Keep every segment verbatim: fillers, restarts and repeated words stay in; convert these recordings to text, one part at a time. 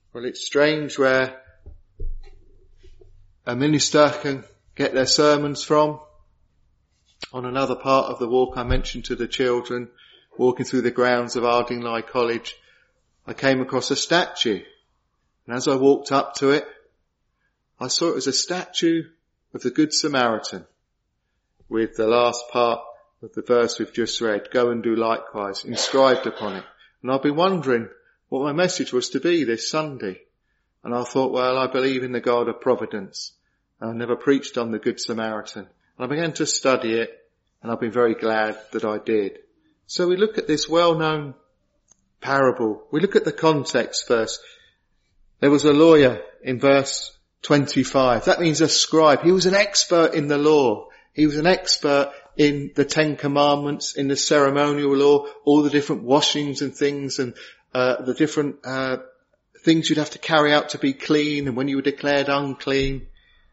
Well, it's strange where a minister can get their sermons from. On another part of the walk I mentioned to the children, walking through the grounds of Ardingly College, I came across a statue. And as I walked up to it, I saw it was a statue of the Good Samaritan, with the last part of the verse we've just read, go and do likewise, inscribed upon it. And I've been wondering what my message was to be this Sunday. And I thought, well, I believe in the God of providence. And I've never preached on the Good Samaritan. And I began to study it, and I've been very glad that I did. So we look at this well-known parable. We look at the context first. There was a lawyer in verse twenty-five. That means a scribe. He was an expert in the law. He was an expert in the Ten Commandments, in the ceremonial law, all the different washings and things, and uh, the different uh, things you'd have to carry out to be clean, and when you were declared unclean.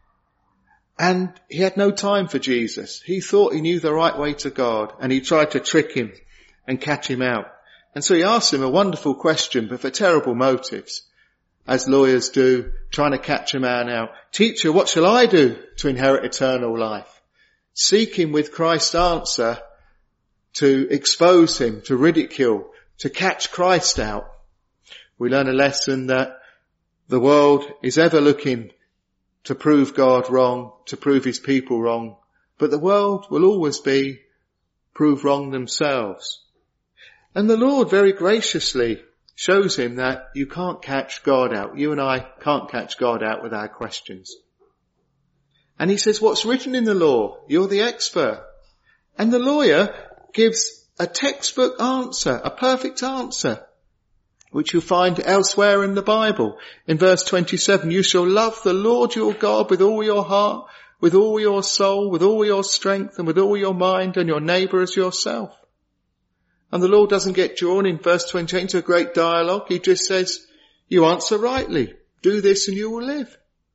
And he had no time for Jesus. He thought he knew the right way to God, and he tried to trick him and catch him out. And so he asked him a wonderful question, but for terrible motives, as lawyers do, trying to catch a man out. Teacher, what shall I do to inherit eternal life? Seeking with Christ's answer to expose him, to ridicule, to catch Christ out. We learn a lesson that the world is ever looking to prove God wrong, to prove his people wrong, but the world will always be proved wrong themselves. And the Lord very graciously shows him that you can't catch God out. You and I can't catch God out with our questions. And he says, what's written in the law? You're the expert. And the lawyer gives a textbook answer, a perfect answer, which you'll find elsewhere in the Bible. In verse twenty-seven, you shall love the Lord your God with all your heart, with all your soul, with all your strength, and with all your mind, and your neighbour as yourself. And the Lord doesn't get drawn in verse twenty-eight into a great dialogue. He just says, you answer rightly. Do this and you will live.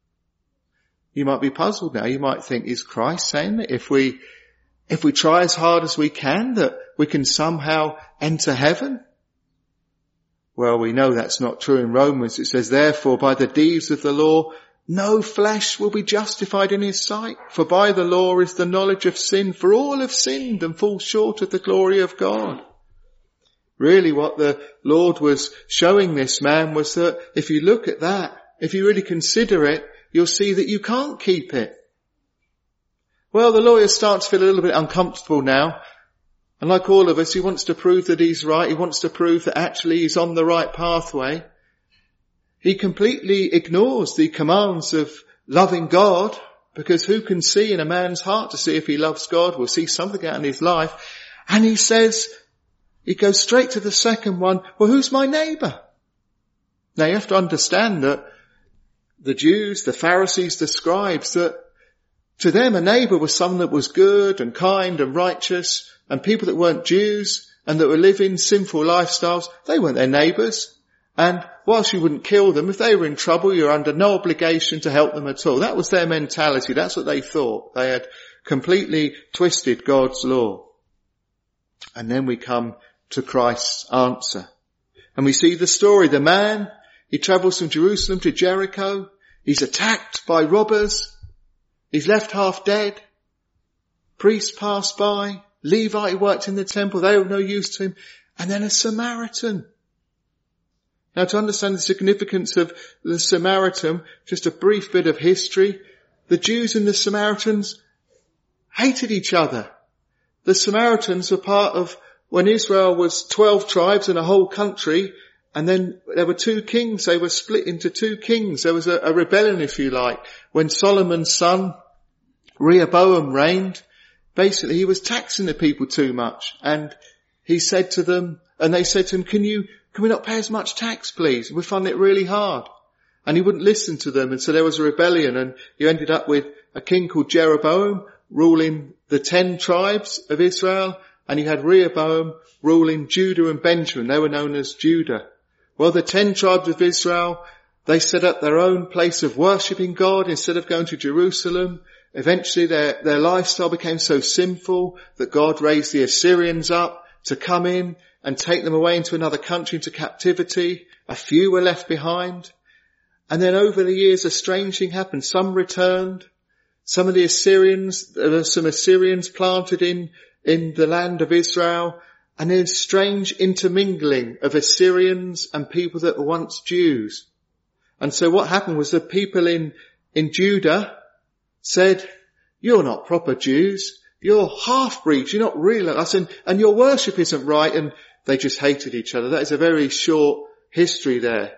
You might be puzzled now. You might think, is Christ saying that if we, if we try as hard as we can, that we can somehow enter heaven? Well, we know that's not true. In Romans it says, therefore by the deeds of the law, no flesh will be justified in his sight. For by the law is the knowledge of sin, for all have sinned and fall short of the glory of God. Really what the Lord was showing this man was that if you look at that, if you really consider it, you'll see that you can't keep it. Well, the lawyer starts to feel a little bit uncomfortable now. And like all of us, he wants to prove that he's right. He wants to prove that actually he's on the right pathway. He completely ignores the commands of loving God, because who can see in a man's heart to see if he loves God? We'll see something out in his life. And he says, he goes straight to the second one, well, who's my neighbour? Now you have to understand that the Jews, the Pharisees, the scribes, that to them a neighbour was someone that was good and kind and righteous, and people that weren't Jews and that were living sinful lifestyles, they weren't their neighbours. And whilst you wouldn't kill them, if they were in trouble, you're under no obligation to help them at all. That was their mentality. That's what they thought. They had completely twisted God's law. And then we come to Christ's answer. And we see the story. The man, he travels from Jerusalem to Jericho. He's attacked by robbers. He's left half dead. Priests pass by. Levi, who worked in the temple, they were no use to him. And then a Samaritan. Now, to understand the significance of the Samaritan, just a brief bit of history. The Jews and the Samaritans hated each other. The Samaritans were part of when Israel was twelve tribes in a whole country, and then there were two kings. They were split into two kings. There was a, a rebellion, if you like. When Solomon's son, Rehoboam, reigned, basically he was taxing the people too much. And he said to them, and they said to him, can you, can we not pay as much tax, please? We find it really hard. And he wouldn't listen to them. And so there was a rebellion, and you ended up with a king called Jeroboam ruling the ten tribes of Israel. And you had Rehoboam ruling Judah and Benjamin. They were known as Judah. Well, the ten tribes of Israel, they set up their own place of worshipping God instead of going to Jerusalem. Eventually their, their lifestyle became so sinful that God raised the Assyrians up to come in and take them away into another country, into captivity. A few were left behind. And then over the years, a strange thing happened. Some returned. Some of the Assyrians, there were some Assyrians planted in, in the land of Israel. And there's strange intermingling of Assyrians and people that were once Jews. And so what happened was the people in, in Judah said, you're not proper Jews. You're half-breeds. You're not real like us. And, and your worship isn't right. And they just hated each other. That is a very short history there.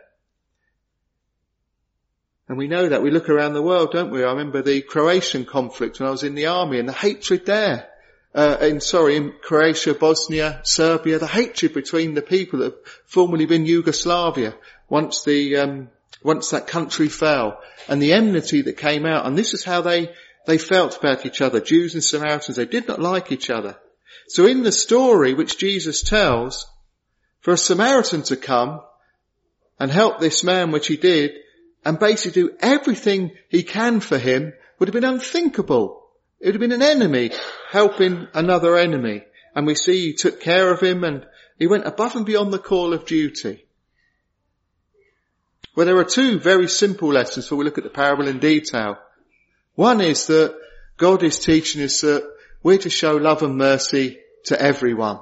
And we know that. We look around the world, don't we? I remember the Croatian conflict when I was in the army and the hatred there. Uh, in, sorry, in Croatia, Bosnia, Serbia, the hatred between the people that have formerly been Yugoslavia once the, um, once that country fell, and the enmity that came out. And this is how they, they felt about each other. Jews and Samaritans, they did not like each other. So in the story which Jesus tells, for a Samaritan to come and help this man, which he did, and basically do everything he can for him, would have been unthinkable. It would have been an enemy helping another enemy. And we see he took care of him and he went above and beyond the call of duty. Well, there are two very simple lessons before we look at the parable in detail. One is that God is teaching us that we're to show love and mercy to everyone.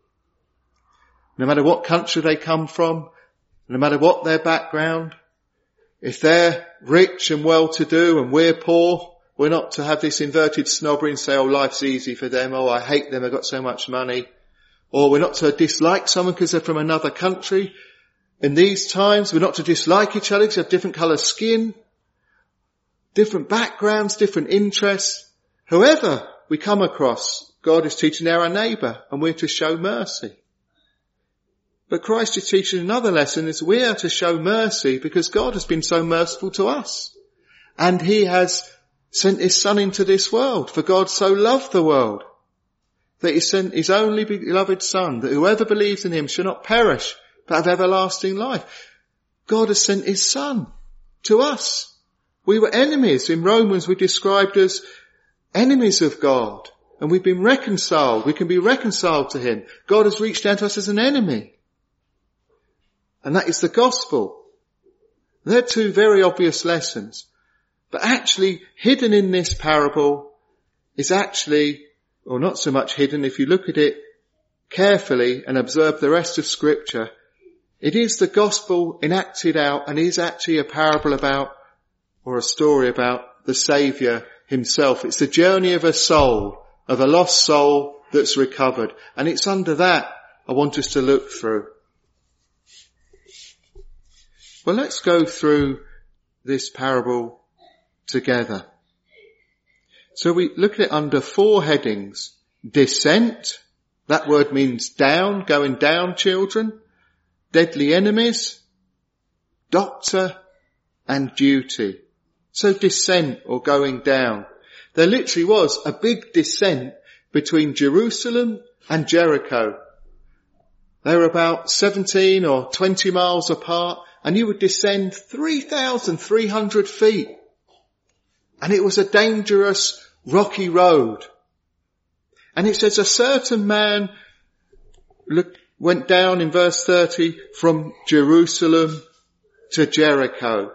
No matter what country they come from, no matter what their background, if they're rich and well-to-do and we're poor, we're not to have this inverted snobbery and say, oh, life's easy for them. Oh, I hate them. They've got so much money. Or we're not to dislike someone because they're from another country. In these times, we're not to dislike each other because they have different colour skin, different backgrounds, different interests. Whoever we come across, God is teaching they're our neighbour and we're to show mercy. But Christ is teaching another lesson is we are to show mercy because God has been so merciful to us. And he has sent his son into this world. For God so loved the world that he sent his only beloved son, that whoever believes in him shall not perish but have everlasting life. God has sent his son to us. We were enemies. In Romans we're described as enemies of God. And we've been reconciled. We can be reconciled to him. God has reached down to us as an enemy. And that is the gospel. They're two very obvious lessons. But actually hidden in this parable is actually, or not so much hidden if you look at it carefully and observe the rest of Scripture, it is the gospel enacted out and is actually a parable about, or a story about, the Saviour himself. It's the journey of a soul, of a lost soul that's recovered. And it's under that I want us to look through. Well, let's go through this parable together. So we look at it under four headings. Descent, that word means down, going down, children. Deadly enemies, doctor, and duty. So descent or going down. There literally was a big descent between Jerusalem and Jericho. They were about seventeen or twenty miles apart, and you would descend three thousand three hundred feet. And it was a dangerous, rocky road. And it says a certain man look, went down in verse thirty from Jerusalem to Jericho.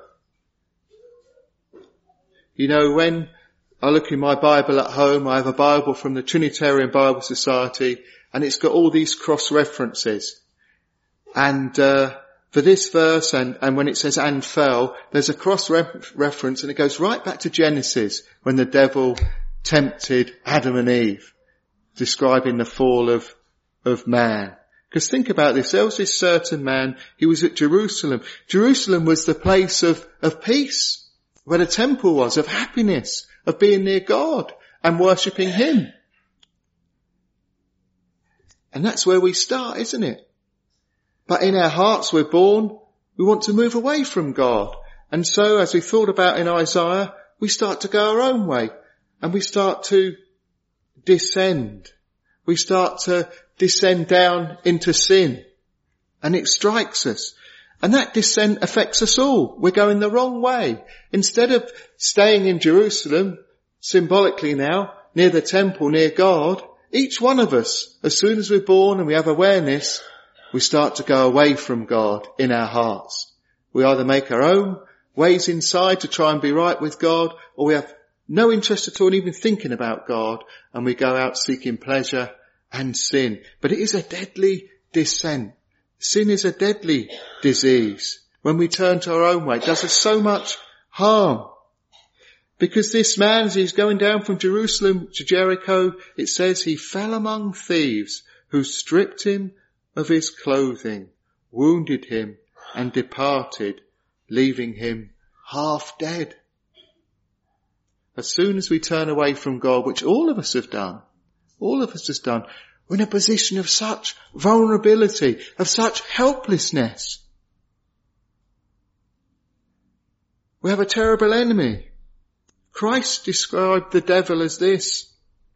You know, when I look in my Bible at home, I have a Bible from the Trinitarian Bible Society, and it's got all these cross references. And uh for this verse, and, and when it says and fell, there's a cross ref- reference and it goes right back to Genesis when the devil tempted Adam and Eve, describing the fall of, of man. Because think about this, there was this certain man, he was at Jerusalem. Jerusalem was the place of, of peace, where the temple was, of happiness, of being near God and worshipping him. And that's where we start, isn't it? But in our hearts we're born, we want to move away from God. And so as we thought about in Isaiah, we start to go our own way. And we start to descend. We start to descend down into sin. And it strikes us. And that descent affects us all. We're going the wrong way. Instead of staying in Jerusalem, symbolically now, near the temple, near God, each one of us, as soon as we're born and we have awareness, we start to go away from God in our hearts. We either make our own ways inside to try and be right with God, or we have no interest at all in even thinking about God, and we go out seeking pleasure and sin. But it is a deadly descent. Sin is a deadly disease. When we turn to our own way, it does us so much harm. Because this man, as he's going down from Jerusalem to Jericho, it says he fell among thieves who stripped him of his clothing, wounded him, and departed, leaving him half dead. As soon as we turn away from God, which all of us have done, all of us have done, we're in a position of such vulnerability, of such helplessness. We have a terrible enemy. Christ described the devil as this.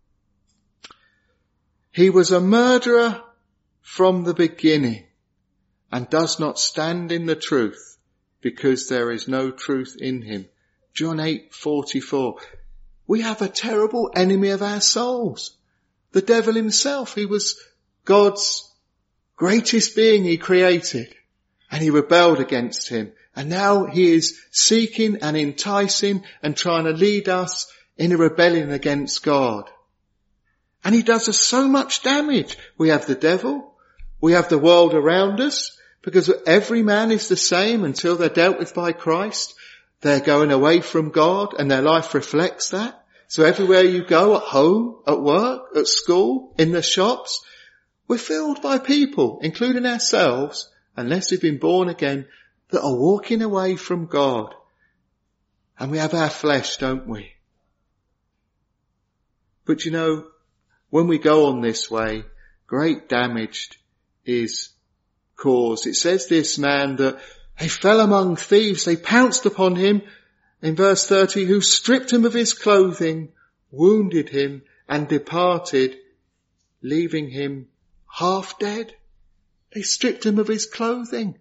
He was a murderer from the beginning and does not stand in the truth because there is no truth in him. John eight forty-four. We have a terrible enemy of our souls. The devil himself. He was God's greatest being he created, and he rebelled against him. And now he is seeking and enticing and trying to lead us in a rebellion against God. And he does us so much damage. We have the devil. We have the world around us, because every man is the same until they're dealt with by Christ. They're going away from God, and their life reflects that. So everywhere you go, at home, at work, at school, in the shops, we're filled by people, including ourselves, unless we've been born again, that are walking away from God. And we have our flesh, don't we? But you know, when we go on this way, great damage is caused. It says this man that they fell among thieves, they pounced upon him, in verse thirty, who stripped him of his clothing, wounded him, and departed, leaving him half dead. They stripped him of his clothing.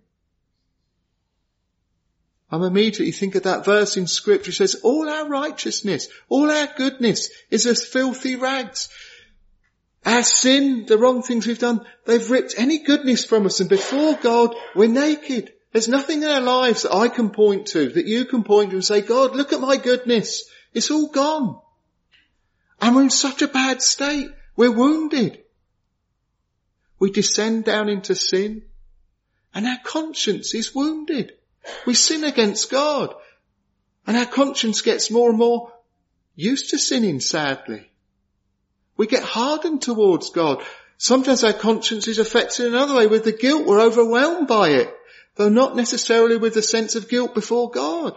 I'm immediately think of that verse in Scripture. It says, all our righteousness, all our goodness is as filthy rags. Our sin, the wrong things we've done, they've ripped any goodness from us, and before God, we're naked. There's nothing in our lives that I can point to, that you can point to and say, God, look at my goodness. It's all gone. And we're in such a bad state. We're wounded. We descend down into sin, and our conscience is wounded. We sin against God, and our conscience gets more and more used to sinning, sadly. We get hardened towards God. Sometimes our conscience is affected in another way. With the guilt, we're overwhelmed by it, though not necessarily with the sense of guilt before God.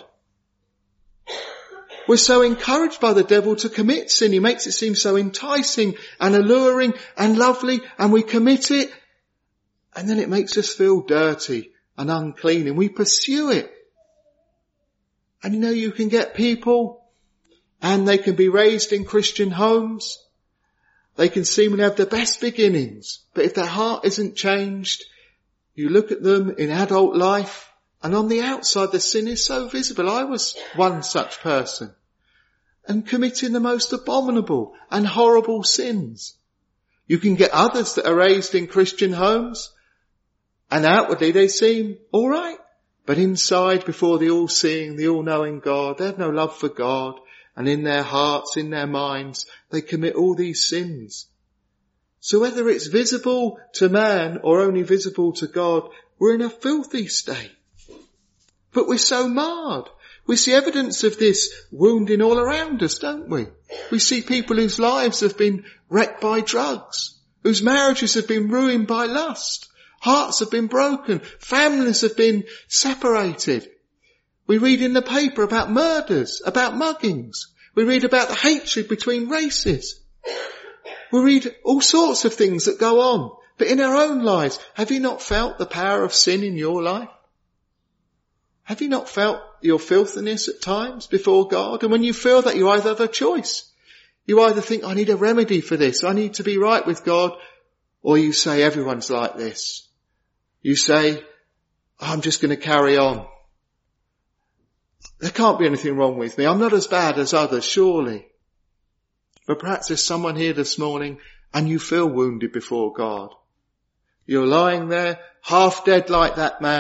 We're so encouraged by the devil to commit sin. He makes it seem so enticing and alluring and lovely, and we commit it, and then it makes us feel dirty and unclean, and we pursue it. And you know, you can get people, and they can be raised in Christian homes. They can seemingly have the best beginnings, but if their heart isn't changed, you look at them in adult life, and on the outside the sin is so visible. I was one such person, and committing the most abominable and horrible sins. You can get others that are raised in Christian homes, and outwardly they seem all right, but inside, before the all-seeing, the all-knowing God, they have no love for God, and in their hearts, in their minds, they commit all these sins. So whether it's visible to man or only visible to God, we're in a filthy state. But we're so marred. We see evidence of this wounding all around us, don't we? We see people whose lives have been wrecked by drugs, whose marriages have been ruined by lust, hearts have been broken, families have been separated. We read in the paper about murders, about muggings. We read about the hatred between races. We read all sorts of things that go on. But in our own lives, have you not felt the power of sin in your life? Have you not felt your filthiness at times before God? And when you feel that, you either have a choice. You either think, I need a remedy for this, I need to be right with God, or you say, everyone's like this. You say, I'm just going to carry on. There can't be anything wrong with me. I'm not as bad as others, surely. But perhaps there's someone here this morning and you feel wounded before God. You're lying there, half dead like that man,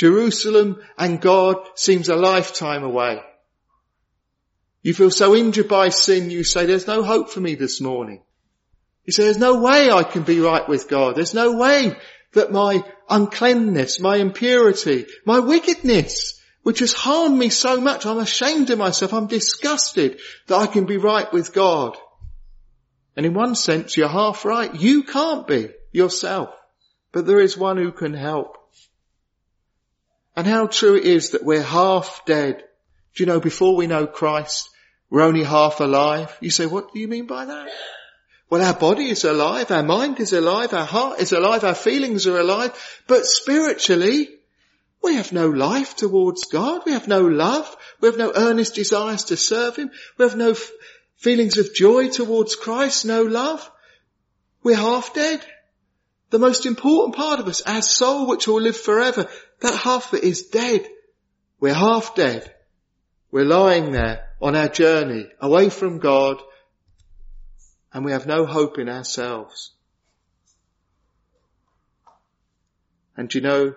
Jerusalem and God seems a lifetime away. You feel so injured by sin, you say, there's no hope for me this morning. You say, there's no way I can be right with God. There's no way that my uncleanness, my impurity, my wickedness, which has harmed me so much, I'm ashamed of myself, I'm disgusted that I can be right with God. And in one sense, you're half right. You can't be yourself, but there is one who can help. And how true it is that we're half dead. Do you know, before we know Christ, we're only half alive. You say, what do you mean by that? Well, our body is alive, our mind is alive, our heart is alive, our feelings are alive, but spiritually, we have no life towards God. We have no love. We have no earnest desires to serve Him. We have no f- feelings of joy towards Christ, no love. We're half dead. The most important part of us, our soul which will live forever, that half of it is dead. We're half dead. We're lying there on our journey away from God, and we have no hope in ourselves. And you know,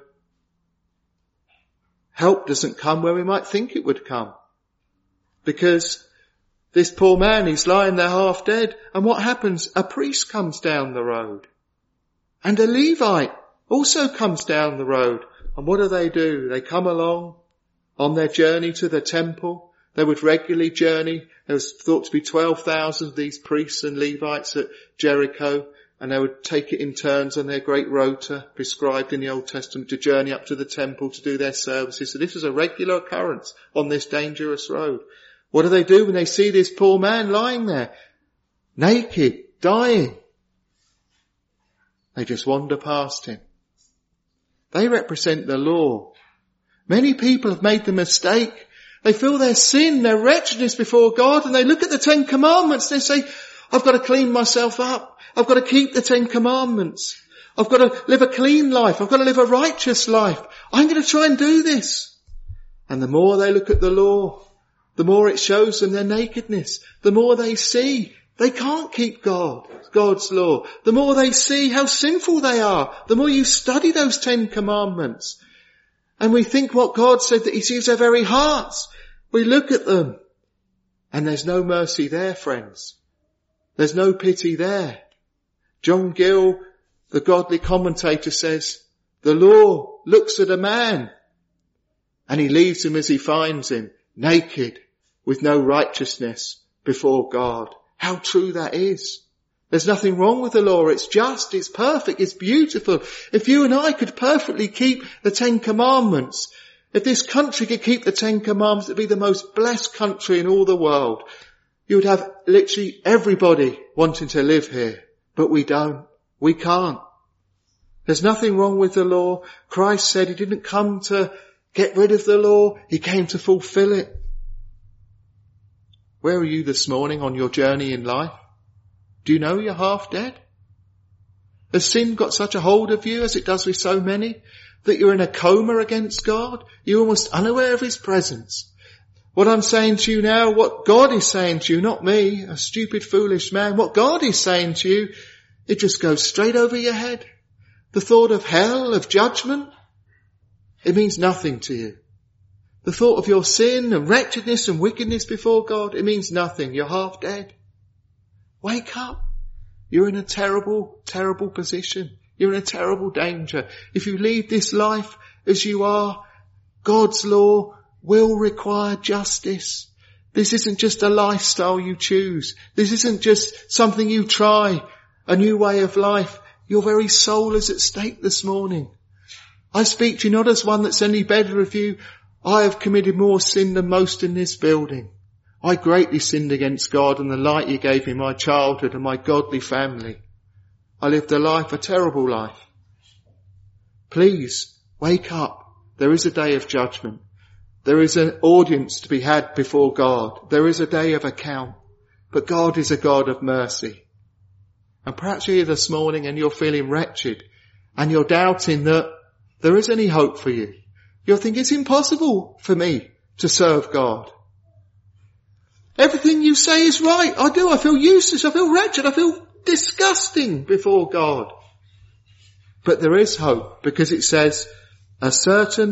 help doesn't come where we might think it would come. Because this poor man, he's lying there half dead, and what happens? A priest comes down the road. And a Levite also comes down the road. And what do they do? They come along on their journey to the temple. They would regularly journey. There was thought to be twelve thousand of these priests and Levites at Jericho, and they would take it in turns on their great rota prescribed in the Old Testament to journey up to the temple to do their services. So this was a regular occurrence on this dangerous road. What do they do when they see this poor man lying there, naked, dying? They just wander past him. They represent the law. Many people have made the mistake. They feel their sin, their wretchedness before God, and they look at the Ten Commandments and they say, I've got to clean myself up. I've got to keep the Ten Commandments. I've got to live a clean life. I've got to live a righteous life. I'm going to try and do this. And the more they look at the law, the more it shows them their nakedness. The more they see they can't keep God, God's law. The more they see how sinful they are, the more you study those Ten Commandments. And we think what God said, that He sees their very hearts. We look at them and there's no mercy there, friends. There's no pity there. John Gill, the godly commentator, says, the law looks at a man and he leaves him as he finds him, naked, with no righteousness before God. How true that is. There's nothing wrong with the law. It's just, it's perfect, it's beautiful. If you and I could perfectly keep the Ten Commandments, if this country could keep the Ten Commandments, it'd be the most blessed country in all the world. You would have literally everybody wanting to live here. But we don't. We can't. There's nothing wrong with the law. Christ said He didn't come to get rid of the law. He came to fulfill it. Where are you this morning on your journey in life? Do you know you're half dead? Has sin got such a hold of you, as it does with so many, that you're in a coma against God? You're almost unaware of His presence. What I'm saying to you now, what God is saying to you, not me, a stupid, foolish man, what God is saying to you, it just goes straight over your head. The thought of hell, of judgment, it means nothing to you. The thought of your sin and wretchedness and wickedness before God, it means nothing. You're half dead. Wake up. You're in a terrible, terrible position. You're in a terrible danger. If you lead this life as you are, God's law will require justice. This isn't just a lifestyle you choose. This isn't just something you try, a new way of life. Your very soul is at stake this morning. I speak to you not as one that's any better of you. I have committed more sin than most in this building. I greatly sinned against God and the light He gave me, my childhood and my godly family. I lived a life, a terrible life. Please, wake up. There is a day of judgment. There is an audience to be had before God. There is a day of account. But God is a God of mercy. And perhaps you're here this morning and you're feeling wretched and you're doubting that there is any hope for you. You're thinking it's impossible for me to serve God. Everything you say is right. I do. I feel useless. I feel wretched. I feel disgusting before God. But there is hope, because it says, a certain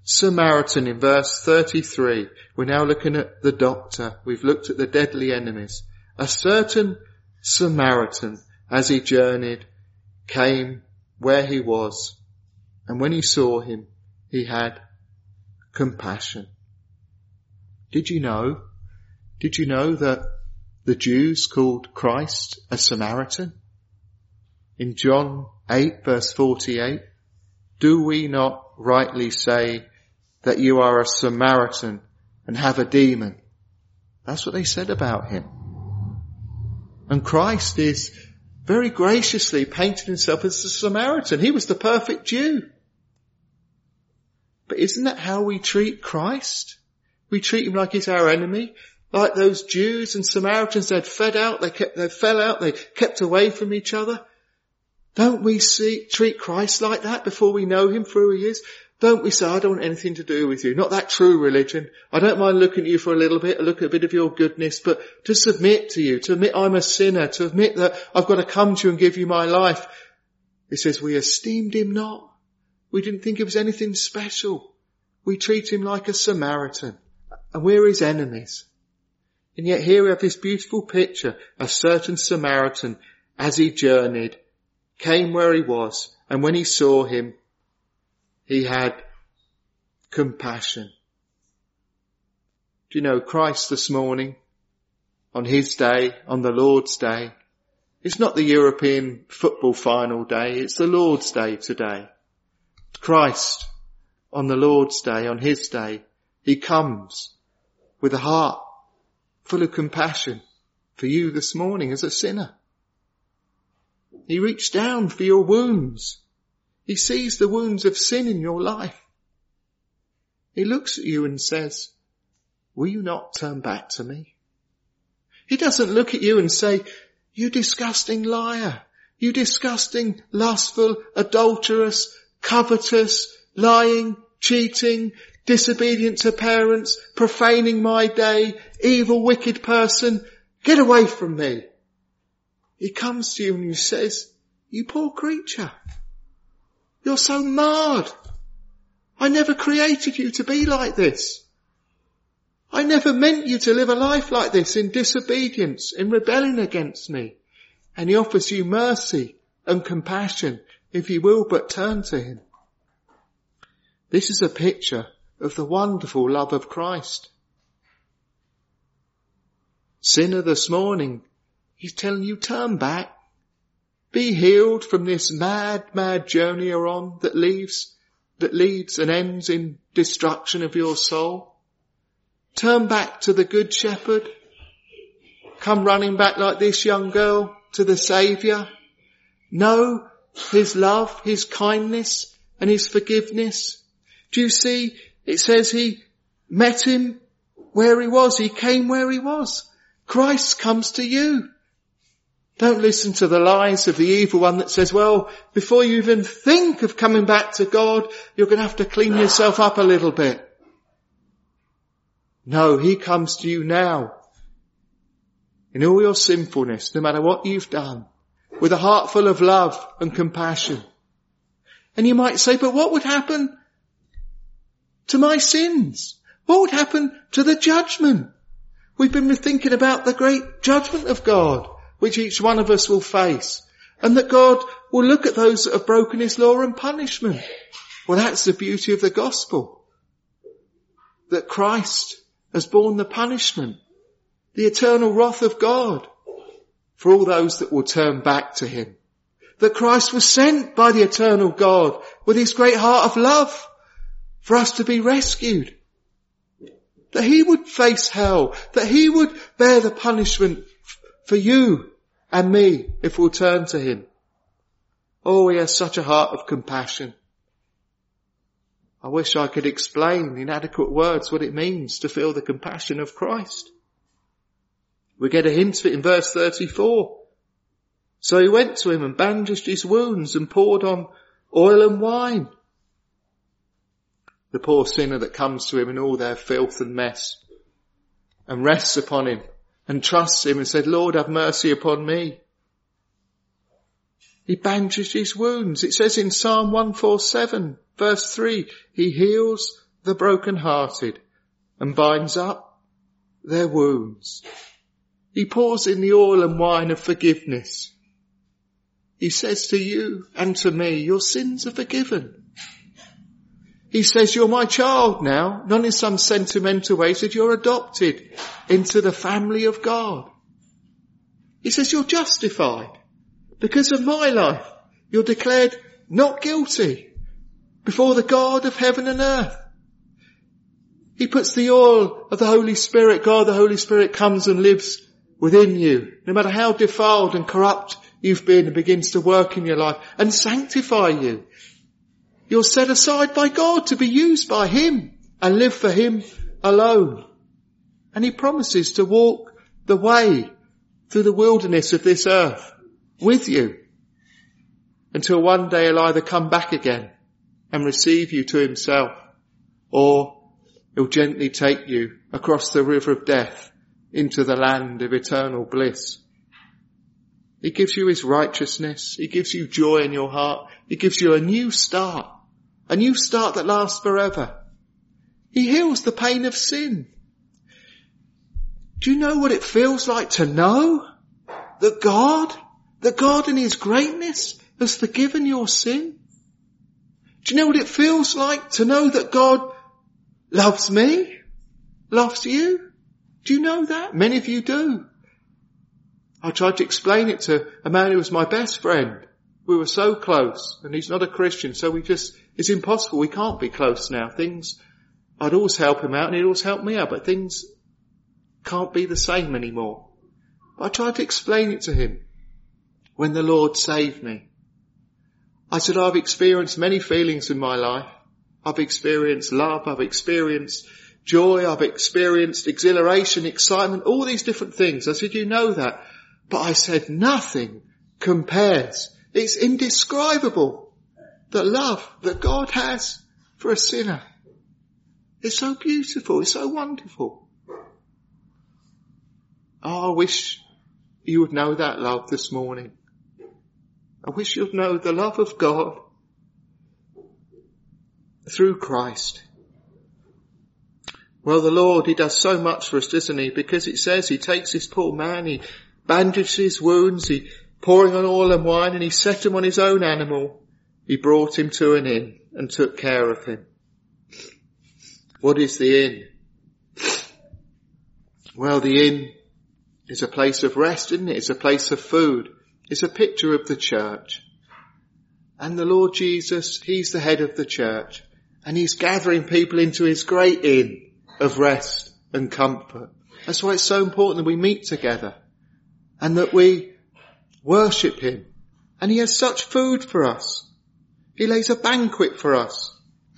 Samaritan in verse thirty-three. We're now looking at the doctor. We've looked at the deadly enemies. A certain Samaritan, as he journeyed, came where he was, and when he saw him, he had compassion. Did you know? Did you know that the Jews called Christ a Samaritan? In John eight verse forty-eight, do we not rightly say that you are a Samaritan and have a demon? That's what they said about him. And Christ is very graciously painted himself as a Samaritan. He was the perfect Jew. But isn't that how we treat Christ? We treat him like he's our enemy. Like those Jews and Samaritans, they'd fed out, they kept, they fell out, they kept away from each other. Don't we see, treat Christ like that before we know him for who he is? Don't we say, I don't want anything to do with you. Not that true religion. I don't mind looking at you for a little bit, look at a bit of your goodness, but to submit to you, to admit I'm a sinner, to admit that I've got to come to you and give you my life. It says we esteemed him not. We didn't think it was anything special. We treat him like a Samaritan, and we're his enemies. And yet here we have this beautiful picture. A certain Samaritan, as he journeyed, came where he was, and when he saw him, he had compassion. Do you know, Christ this morning, on his day, on the Lord's day, it's not the European football final day, it's the Lord's day today. Christ, on the Lord's day, on his day, he comes with a heart full of compassion for you this morning as a sinner. He reached down for your wounds. He sees the wounds of sin in your life. He looks at you and says, will you not turn back to me? He doesn't look at you and say, you disgusting liar, you disgusting, lustful, adulterous, covetous, lying, cheating, disobedient to parents, profaning my day, evil, wicked person, get away from me. He comes to you and he says, you poor creature, you're so marred. I never created you to be like this. I never meant you to live a life like this in disobedience, in rebelling against me. And he offers you mercy and compassion if you will but turn to him. This is a picture of the wonderful love of Christ. Sinner, this morning, he's telling you, turn back. Be healed from this mad, mad journey you're on that leaves, that leads and ends in destruction of your soul. Turn back to the Good Shepherd. Come running back like this young girl to the Saviour. Know his love, his kindness and his forgiveness. Do you see? It says he met him where he was. He came where he was. Christ comes to you. Don't listen to the lies of the evil one that says, well, before you even think of coming back to God, you're going to have to clean yourself up a little bit. No, he comes to you now in all your sinfulness, no matter what you've done, with a heart full of love and compassion. And you might say, but what would happen to my sins? What would happen to the judgment? We've been thinking about the great judgment of God, which each one of us will face, and that God will look at those that have broken his law and punishment. Well, that's the beauty of the gospel, that Christ has borne the punishment, the eternal wrath of God for all those that will turn back to him. That Christ was sent by the eternal God with his great heart of love for us to be rescued. That he would face hell, that he would bear the punishment for you and me if we'll turn to him. Oh, he has such a heart of compassion. I wish I could explain in adequate words what it means to feel the compassion of Christ. We get a hint of it in verse thirty-four. So he went to him and bandaged his wounds and poured on oil and wine. The poor sinner that comes to him in all their filth and mess and rests upon him and trusts him and said, Lord, have mercy upon me. He bandaged his wounds. It says in Psalm one forty-seven, verse three, he heals the broken-hearted and binds up their wounds. He pours in the oil and wine of forgiveness. He says to you and to me, your sins are forgiven. He says, you're my child now, not in some sentimental way. He said, you're adopted into the family of God. He says, you're justified because of my life. You're declared not guilty before the God of heaven and earth. He puts the oil of the Holy Spirit. God, the Holy Spirit comes and lives within you. No matter how defiled and corrupt you've been, and begins to work in your life and sanctify you. You're set aside by God to be used by Him and live for Him alone. And He promises to walk the way through the wilderness of this earth with you until one day He'll either come back again and receive you to Himself, or He'll gently take you across the river of death into the land of eternal bliss. He gives you His righteousness. He gives you joy in your heart. He gives you a new start, a new start that lasts forever. He heals the pain of sin. Do you know what it feels like to know that God, that God in His greatness has forgiven your sin? Do you know what it feels like to know that God loves me, loves you? Do you know that? Many of you do. I tried to explain it to a man who was my best friend. We were so close, and he's not a Christian, so we just, it's impossible. We can't be close now. Things, I'd always help him out and he'd always help me out, but things can't be the same anymore. But I tried to explain it to him when the Lord saved me. I said, I've experienced many feelings in my life. I've experienced love, I've experienced joy, I've experienced exhilaration, excitement, all these different things. I said, you know that. But I said, nothing compares. It's indescribable. The love that God has for a sinner. It's so beautiful. It's so wonderful. Oh, I wish you would know that love this morning. I wish you'd know the love of God through Christ. Well, the Lord, He does so much for us, doesn't He? Because it says He takes this poor man, He bandages his wounds, He pouring on oil and wine, and He set him on His own animal. He brought him to an inn and took care of him. What is the inn? Well, the inn is a place of rest, isn't it? It's a place of food. It's a picture of the church. And the Lord Jesus, He's the head of the church. And He's gathering people into His great inn of rest and comfort. That's why it's so important that we meet together and that we worship Him. And He has such food for us. He lays a banquet for us.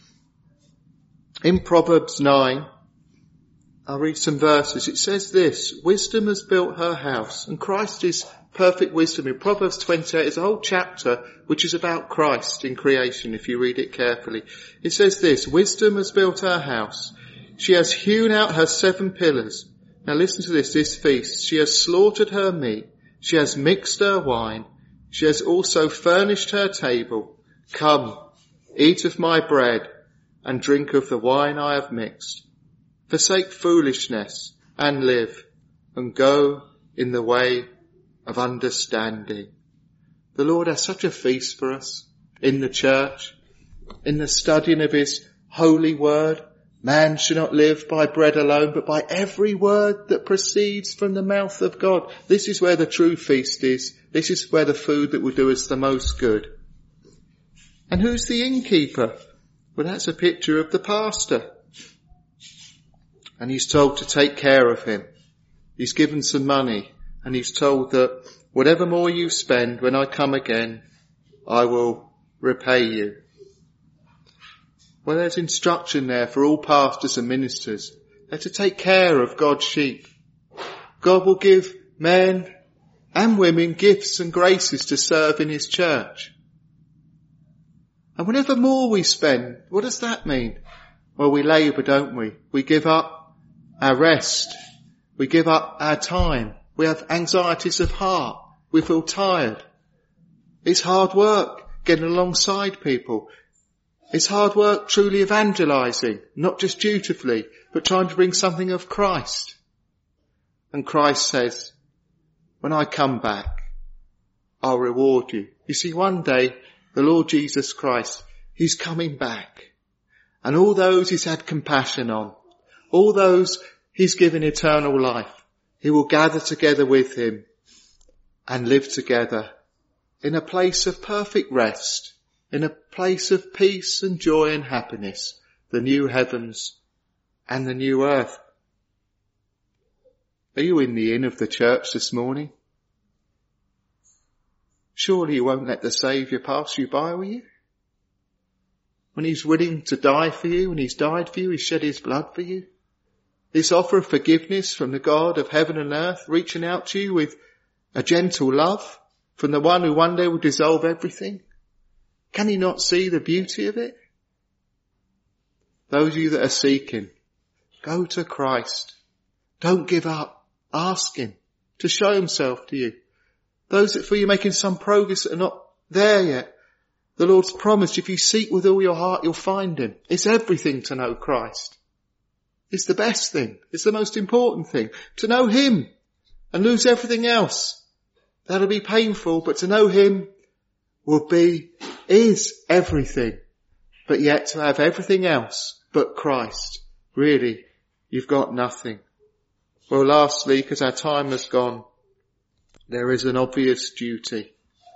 In Proverbs nine, I'll read some verses. It says this, wisdom has built her house, and Christ is perfect wisdom. In Proverbs twenty-eight is a whole chapter which is about Christ in creation, if you read it carefully. It says this, wisdom has built her house. She has hewn out her seven pillars. Now listen to this, this feast. She has slaughtered her meat. She has mixed her wine. She has also furnished her table. Come, eat of my bread and drink of the wine I have mixed. Forsake foolishness and live, and go in the way of understanding. The Lord has such a feast for us in the church, in the studying of His holy word. Man should not live by bread alone, but by every word that proceeds from the mouth of God. This is where the true feast is. This is where the food that will do us the most good. And who's the innkeeper? Well, that's a picture of the pastor. And he's told to take care of him. He's given some money, and he's told that whatever more you spend, when I come again, I will repay you. Well, there's instruction there for all pastors and ministers. They're to take care of God's sheep. God will give men and women gifts and graces to serve in His church. And whenever more we spend, what does that mean? Well, we labour, don't we? We give up our rest. We give up our time. We have anxieties of heart. We feel tired. It's hard work getting alongside people. Is hard work truly evangelising, not just dutifully, but trying to bring something of Christ? And Christ says, when I come back, I'll reward you. You see, one day, the Lord Jesus Christ, he's coming back. And all those he's had compassion on, all those he's given eternal life, he will gather together with him and live together in a place of perfect rest, in a place of peace and joy and happiness, the new heavens and the new earth. Are you in the inn of the church this morning? Surely you won't let the Saviour pass you by, will you? When he's willing to die for you, when he's died for you, he's shed his blood for you. This offer of forgiveness from the God of heaven and earth, reaching out to you with a gentle love from the one who one day will dissolve everything. Can you not see the beauty of it? Those of you that are seeking, go to Christ. Don't give up. Ask him to show himself to you. Those that feel you're making some progress that are not there yet, the Lord's promised if you seek with all your heart, you'll find him. It's everything to know Christ. It's the best thing. It's the most important thing. To know him and lose everything else. That'll be painful, but to know him will be, is everything. But yet to have everything else but Christ, really, you've got nothing. Well, lastly, because our time has gone, there is an obvious duty.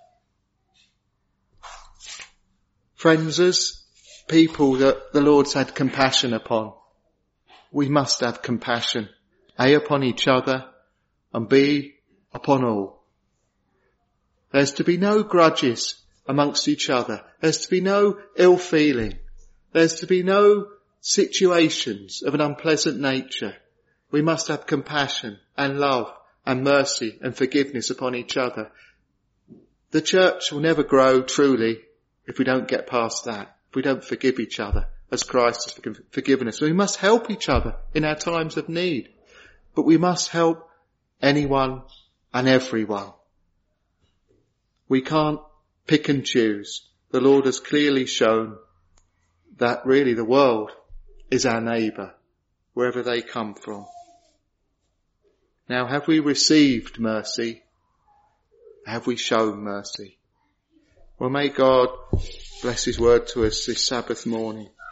Friends, as people that the Lord's had compassion upon, we must have compassion, A, upon each other, and B, upon all. There's to be no grudges amongst each other. There's to be no ill feeling. There's to be no situations of an unpleasant nature. We must have compassion and love and mercy and forgiveness upon each other. The church will never grow truly if we don't get past that, if we don't forgive each other as Christ has forgiven us. We must help each other in our times of need, but we must help anyone and everyone. We can't pick and choose. The Lord has clearly shown that really the world is our neighbour, wherever they come from. Now, have we received mercy? Have we shown mercy? Well, may God bless his word to us this Sabbath morning.